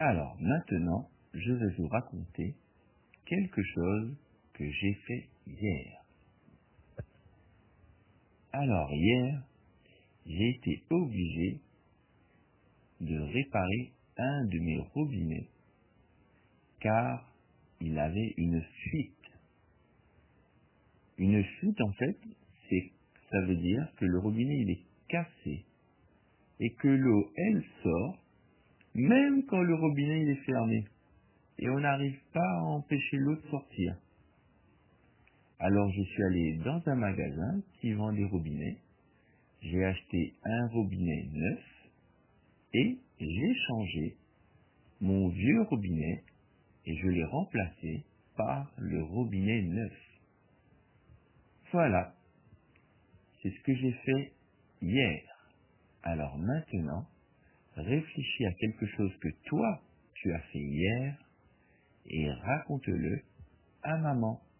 Alors maintenant, je vais vous raconter quelque chose que j'ai fait hier. Alors hier, j'ai été obligé de réparer un de mes robinets car il avait une fuite. Une fuite, en fait, ça veut dire que le robinet il est cassé et que l'eau, elle sort même quand le robinet il est fermé et on n'arrive pas à empêcher l'eau de sortir. Alors je suis allé dans un magasin qui vend des robinets, j'ai acheté un robinet neuf et j'ai changé mon vieux robinet et je l'ai remplacé par le robinet neuf. Voilà, c'est ce que j'ai fait hier. Alors maintenant, réfléchis à quelque chose que toi, tu as fait hier et raconte-le à maman.